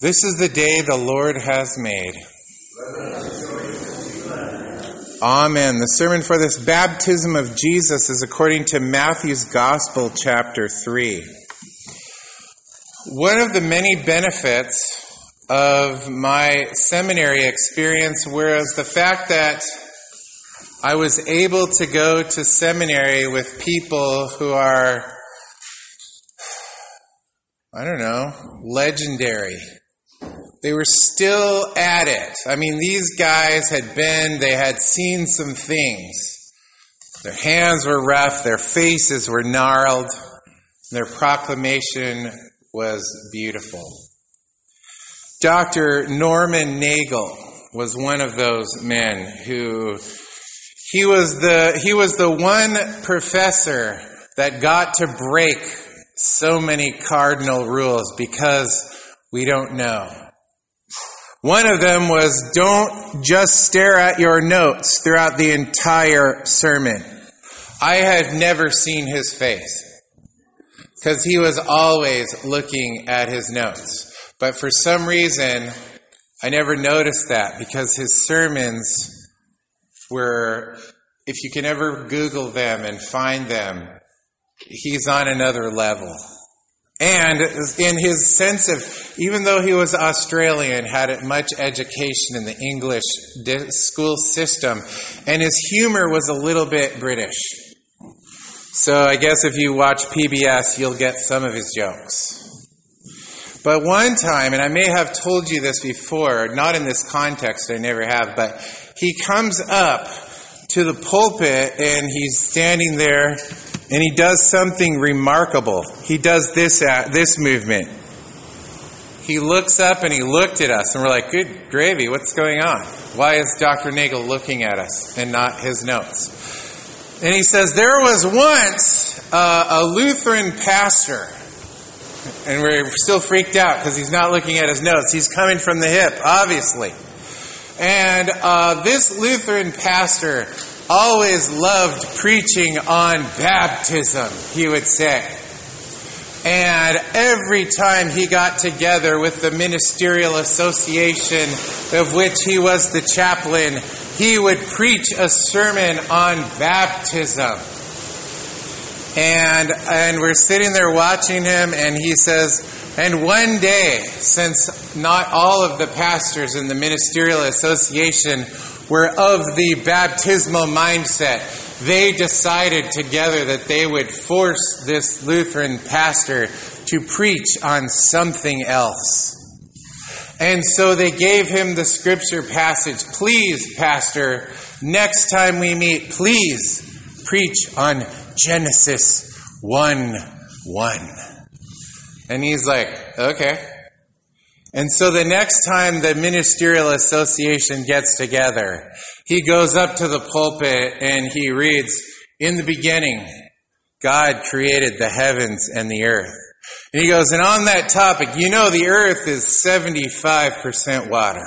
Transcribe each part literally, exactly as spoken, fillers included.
This is the day the Lord has made. Amen. The sermon for this baptism of Jesus is according to Matthew's Gospel, chapter three. One of the many benefits of my seminary experience was the fact that I was able to go to seminary with people who are, I don't know, legendary. They were still at it. I mean, these guys had been, they had seen some things. Their hands were rough, their faces were gnarled, their proclamation was beautiful. Doctor Norman Nagel was one of those men who, he was the, he was the one professor that got to break so many cardinal rules because we don't know. One of them was, don't just stare at your notes throughout the entire sermon. I had never seen his face because he was always looking at his notes. But for some reason, I never noticed that because his sermons were, if you can ever Google them and find them, he's on another level. And in his sense of, even though he was Australian, had much education in the English school system, and his humor was a little bit British. So I guess if you watch P B S, you'll get some of his jokes. But one time, and I may have told you this before, not in this context, I never have, but he comes up to the pulpit and he's standing there and he does something remarkable. He does this uh, this movement. He looks up and he looked at us and we're like, good gravy, what's going on? Why is Doctor Nagel looking at us and not his notes? And he says, there was once uh, a Lutheran pastor. And we're still freaked out because he's not looking at his notes. He's coming from the hip, obviously. And uh, this Lutheran pastor always loved preaching on baptism, he would say. And every time he got together with the ministerial association of which he was the chaplain, he would preach a sermon on baptism. And and we're sitting there watching him, and he says, and one day, since not all of the pastors in the ministerial association were of the baptismal mindset, they decided together that they would force this Lutheran pastor to preach on something else. And so they gave him the scripture passage, please, pastor, next time we meet, please preach on Genesis one one. And he's like, okay. And so the next time the ministerial association gets together, he goes up to the pulpit and he reads, in the beginning, God created the heavens and the earth. And he goes, and on that topic, you know the earth is seventy-five percent water.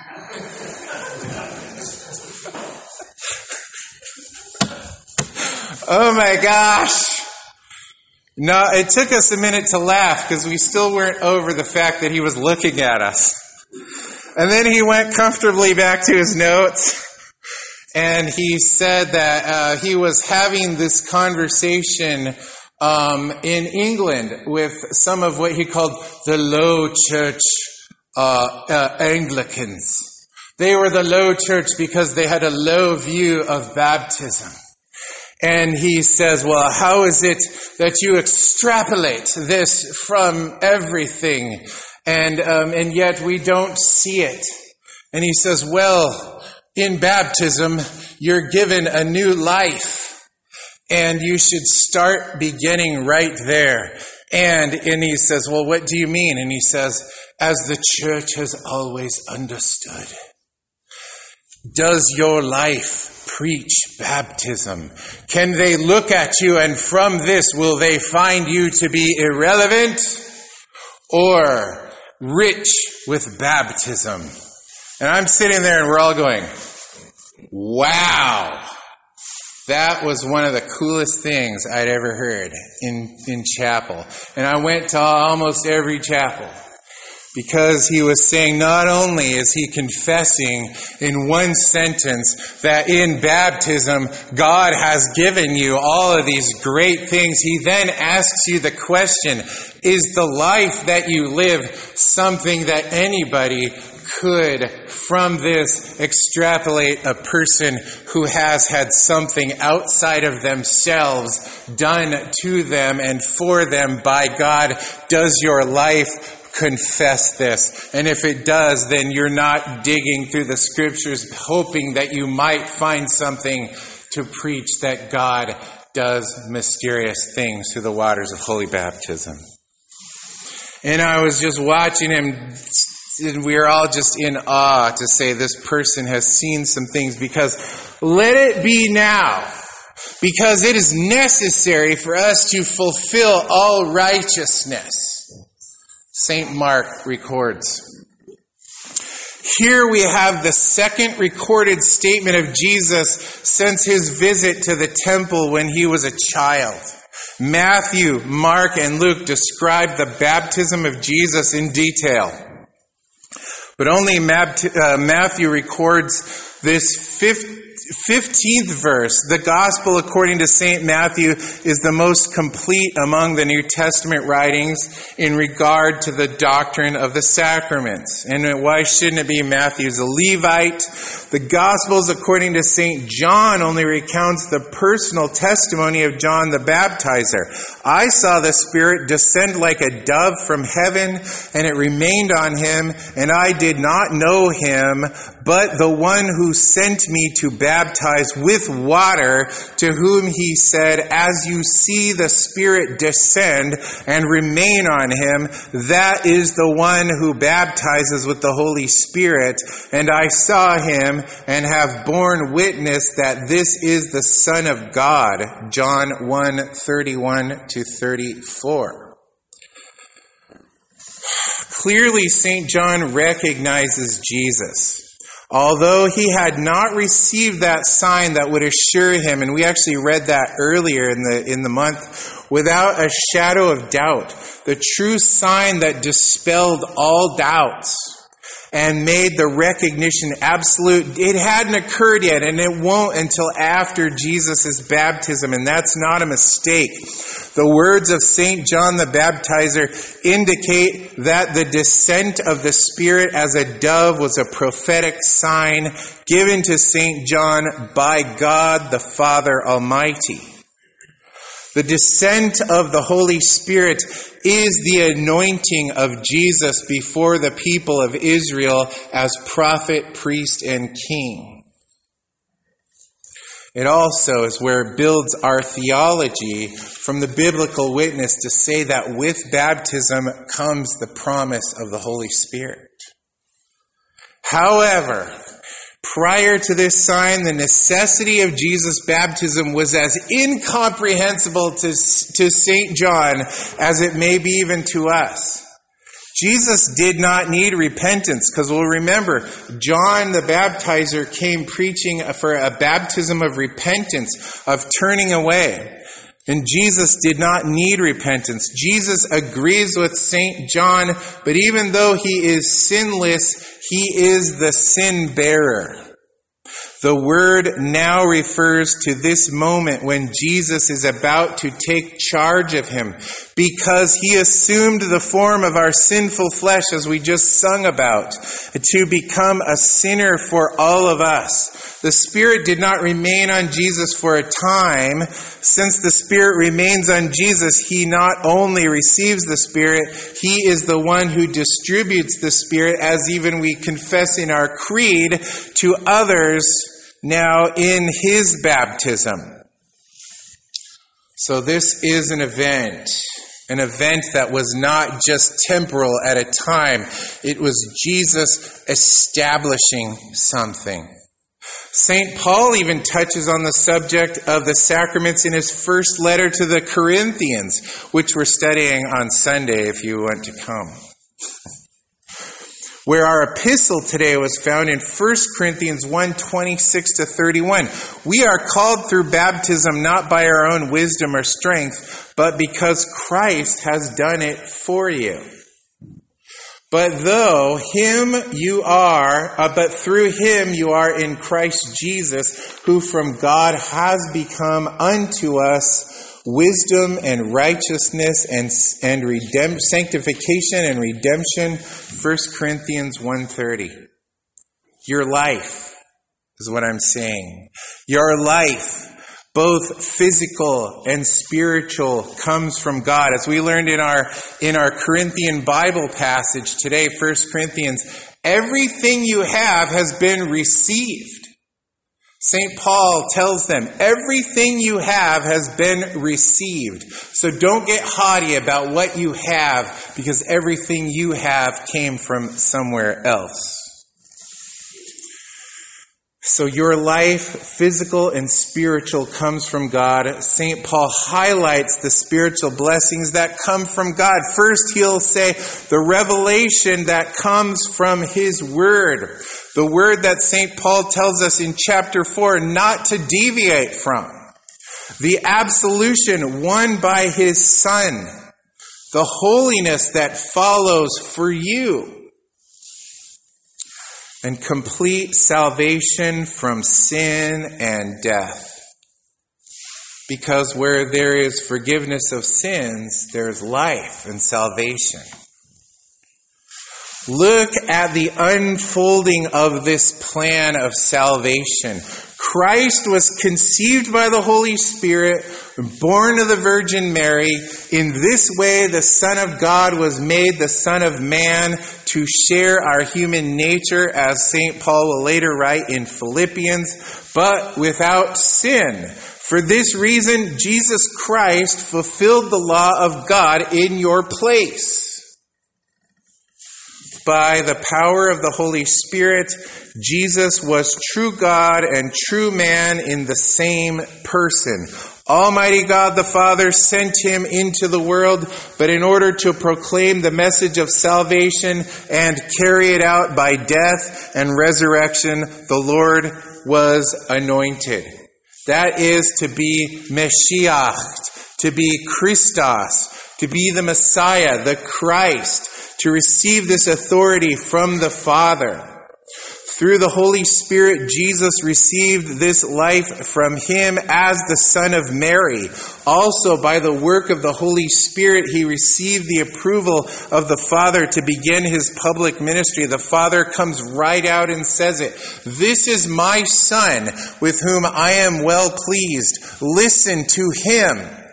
Oh my gosh. No, it took us a minute to laugh because we still weren't over the fact that he was looking at us. And then he went comfortably back to his notes and he said that uh, he was having this conversation um, in England with some of what he called the low church uh, uh, Anglicans. They were the low church because they had a low view of baptism. And he says, well, how is it that you extrapolate this from everything and um, and yet we don't see it? And he says, well, in baptism, you're given a new life and you should start beginning right there. And, and he says, well, what do you mean? And he says, as the church has always understood, does your life preach baptism? Can they look at you and from this will they find you to be irrelevant or rich with baptism? And I'm sitting there and we're all going, wow, that was one of the coolest things I'd ever heard in, in chapel. And I went to almost every chapel. Because he was saying not only is he confessing in one sentence that in baptism God has given you all of these great things, he then asks you the question, is the life that you live something that anybody could from this extrapolate a person who has had something outside of themselves done to them and for them by God? Does your life confess this? And if it does, then you're not digging through the scriptures hoping that you might find something to preach that God does mysterious things through the waters of holy baptism. And I was just watching him, and we are all just in awe to say this person has seen some things, because let it be now, because it is necessary for us to fulfill all righteousness. Saint Mark records. Here we have the second recorded statement of Jesus since his visit to the temple when he was a child. Matthew, Mark, and Luke describe the baptism of Jesus in detail. But only Matthew records this fifteenth verse. The gospel according to Saint Matthew is the most complete among the New Testament writings in regard to the doctrine of the sacraments. And why shouldn't it be? Matthew's a Levite. The Gospels according to Saint John only recounts the personal testimony of John the Baptizer. I saw the Spirit descend like a dove from heaven, and it remained on him, and I did not know him, but the one who sent me to baptize with water, to whom he said, as you see the Spirit descend and remain on him, that is the one who baptizes with the Holy Spirit. And I saw him and have borne witness that this is the Son of God. John one, thirty-one to thirty-four. Clearly, Saint John recognizes Jesus. Although he had not received that sign that would assure him, and we actually read that earlier in the in the month, without a shadow of doubt, the true sign that dispelled all doubts and made the recognition absolute. It hadn't occurred yet, and it won't until after Jesus' baptism, and that's not a mistake. The words of Saint John the Baptizer indicate that the descent of the Spirit as a dove was a prophetic sign given to Saint John by God the Father Almighty. The descent of the Holy Spirit is the anointing of Jesus before the people of Israel as prophet, priest, and king. It also is where it builds our theology from the biblical witness to say that with baptism comes the promise of the Holy Spirit. However, prior to this sign, the necessity of Jesus' baptism was as incomprehensible to, to Saint John as it may be even to us. Jesus did not need repentance, because we'll remember, John the Baptizer came preaching for a baptism of repentance, of turning away. And Jesus did not need repentance. Jesus agrees with Saint John, but even though he is sinless, he is the sin bearer. The word now refers to this moment when Jesus is about to take charge of him, because he assumed the form of our sinful flesh, as we just sung about, to become a sinner for all of us. The Spirit did not remain on Jesus for a time. Since the Spirit remains on Jesus, he not only receives the Spirit, he is the one who distributes the Spirit, as even we confess in our creed, to others now in his baptism. So this is an event, an event that was not just temporal at a time. It was Jesus establishing something. Saint Paul even touches on the subject of the sacraments in his first letter to the Corinthians, which we're studying on Sunday if you want to come. Where our epistle today was found in First Corinthians one, twenty-six to thirty-one. We are called through baptism not by our own wisdom or strength, but because Christ has done it for you. But though him you are, uh, but through him you are in Christ Jesus, who from God has become unto us wisdom and righteousness and and redemp- sanctification and redemption. First Corinthians one thirty. Your life is what I'm saying. Your life, both physical and spiritual, comes from God. As we learned in our in our Corinthian Bible passage today, First Corinthians, everything you have has been received. Saint Paul tells them, everything you have has been received. So don't get haughty about what you have, because everything you have came from somewhere else. So your life, physical and spiritual, comes from God. Saint Paul highlights the spiritual blessings that come from God. First, he'll say the revelation that comes from his word. The word that Saint Paul tells us in chapter four not to deviate from. The absolution won by his Son. The holiness that follows for you. And complete salvation from sin and death. Because where there is forgiveness of sins, there is life and salvation. Look at the unfolding of this plan of salvation. Christ was conceived by the Holy Spirit, born of the Virgin Mary. In this way, the Son of God was made the Son of Man to share our human nature, as Saint Paul will later write in Philippians, but without sin. For this reason, Jesus Christ fulfilled the law of God in your place. By the power of the Holy Spirit, Jesus was true God and true man in the same person. Almighty God the Father sent him into the world, but in order to proclaim the message of salvation and carry it out by death and resurrection, the Lord was anointed. That is to be Meshiach, to be Christos, to be the Messiah, the Christ, to receive this authority from the Father. Through the Holy Spirit, Jesus received this life from him as the Son of Mary. Also, by the work of the Holy Spirit, he received the approval of the Father to begin his public ministry. The Father comes right out and says it. This is my Son, with whom I am well pleased. Listen to him.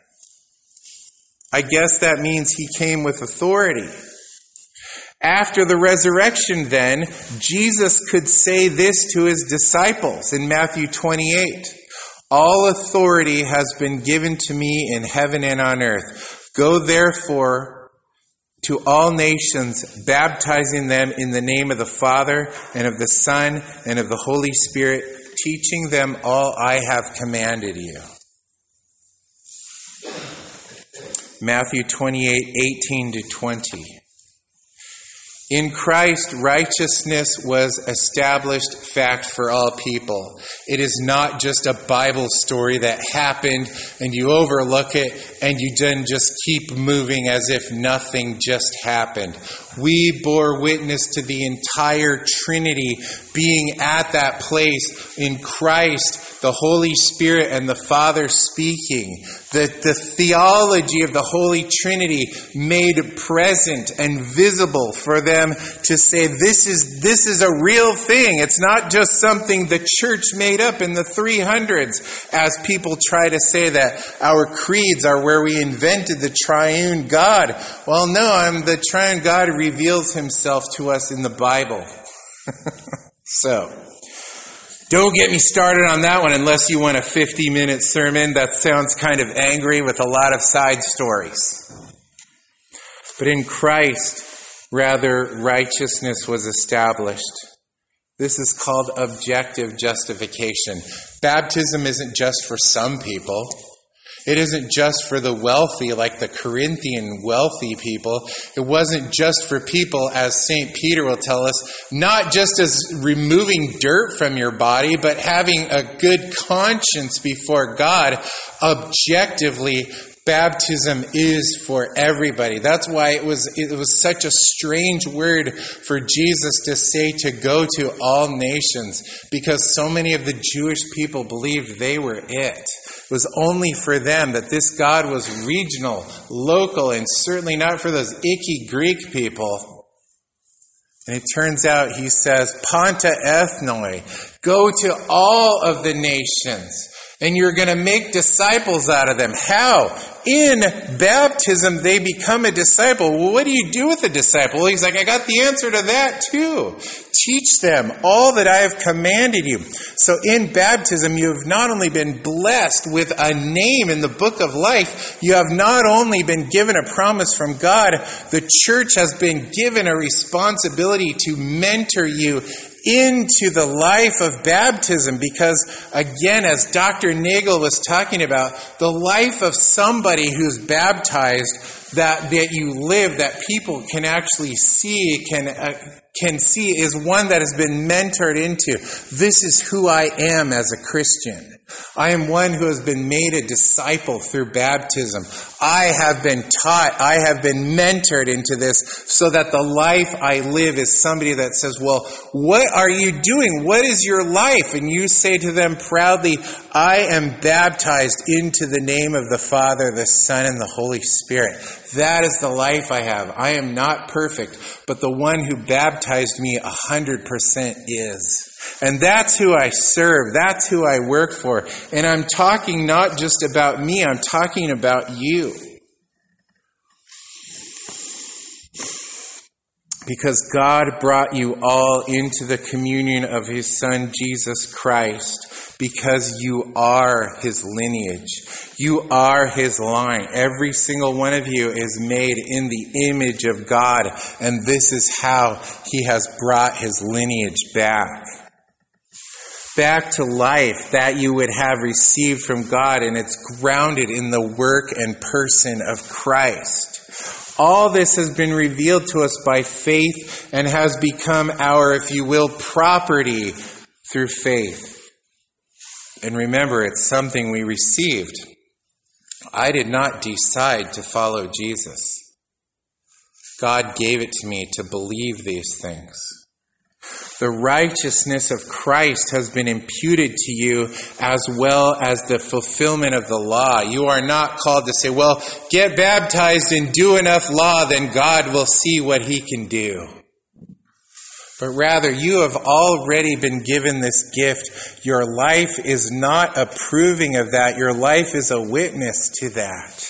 I guess that means he came with authority. After the resurrection, then, Jesus could say this to his disciples in Matthew twenty-eight. All authority has been given to me in heaven and on earth. Go therefore to all nations, baptizing them in the name of the Father and of the Son and of the Holy Spirit, teaching them all I have commanded you. Matthew twenty-eight, eighteen to twenty. In Christ, righteousness was established fact for all people. It is not just a Bible story that happened and you overlook it and you then just keep moving as if nothing just happened. We bore witness to the entire Trinity being at that place in Christ, the Holy Spirit and the Father speaking. The, the theology of the Holy Trinity made present and visible for them to say this is, this is a real thing. It's not just something the church made up in the three hundreds, as people try to say that our creeds are where we invented the triune God. Well, no, I'm, the triune God reveals himself to us in the Bible. So, don't get me started on that one unless you want a fifty-minute sermon that sounds kind of angry with a lot of side stories. But in Christ, rather, righteousness was established. This is called objective justification. Baptism isn't just for some people. It isn't just for the wealthy, like the Corinthian wealthy people. It wasn't just for people, as Saint Peter will tell us, not just as removing dirt from your body, but having a good conscience before God, objectively Baptism is for everybody. That's why it was it was such a strange word for Jesus to say to go to all nations, because so many of the Jewish people believed they were it. It was only for them, that this God was regional, local, and certainly not for those icky Greek people. And it turns out, he says, Panta ethnoi, go to all of the nations. And you're going to make disciples out of them. How? In baptism, they become a disciple. Well, what do you do with a disciple? Well, he's like, I got the answer to that too. Teach them all that I have commanded you. So in baptism, you have not only been blessed with a name in the book of life, you have not only been given a promise from God, the church has been given a responsibility to mentor you into the life of baptism, because again, as Doctor Nagel was talking about, the life of somebody who's baptized that that you live, that people can actually see, can uh, can see, is one that has been mentored into. This is who I am as a Christian. I am one who has been made a disciple through baptism. I have been taught, I have been mentored into this, so that the life I live is somebody that says, well, what are you doing? What is your life? And you say to them proudly, I am baptized into the name of the Father, the Son, and the Holy Spirit. That is the life I have. I am not perfect, but the one who baptized me a hundred percent is. And that's who I serve. That's who I work for. And I'm talking not just about me, I'm talking about you. Because God brought you all into the communion of His Son, Jesus Christ, because you are His lineage. You are His line. Every single one of you is made in the image of God, and this is how He has brought His lineage back. Back to life that you would have received from God, and it's grounded in the work and person of Christ. All this has been revealed to us by faith and has become our, if you will, property through faith. And remember, it's something we received. I did not decide to follow Jesus. God gave it to me to believe these things. The righteousness of Christ has been imputed to you, as well as the fulfillment of the law. You are not called to say, well, get baptized and do enough law, then God will see what He can do. But rather, you have already been given this gift. Your life is not approving of that. Your life is a witness to that.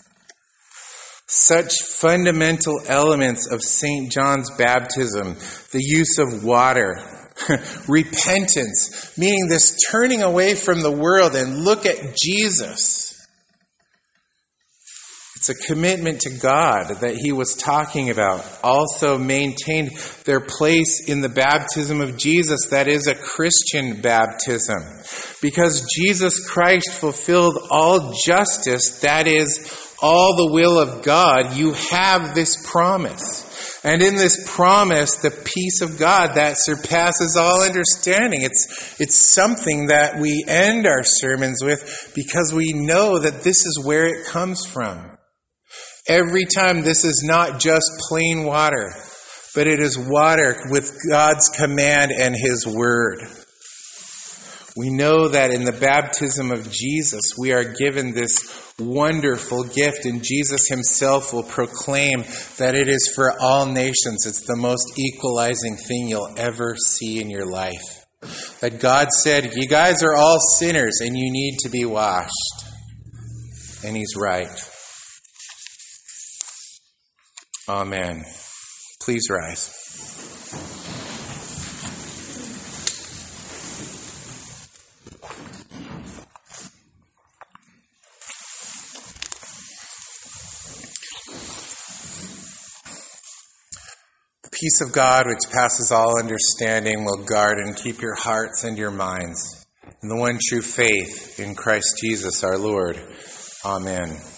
Such fundamental elements of Saint John's baptism, the use of water, repentance, meaning this turning away from the world and look at Jesus. It's a commitment to God that he was talking about. Also maintained their place in the baptism of Jesus, that is a Christian baptism. Because Jesus Christ fulfilled all justice, that is all the will of God, you have this promise. And in this promise, the peace of God that surpasses all understanding. It's, it's something that we end our sermons with, because we know that this is where it comes from. Every time, this is not just plain water, but it is water with God's command and His word. We know that in the baptism of Jesus, we are given this wonderful gift, and Jesus Himself will proclaim that it is for all nations. It's the most equalizing thing you'll ever see in your life. That God said, you guys are all sinners and you need to be washed. And He's right. Amen. Please rise. The peace of God, which passes all understanding, will guard and keep your hearts and your minds in the one true faith in Christ Jesus our Lord. Amen.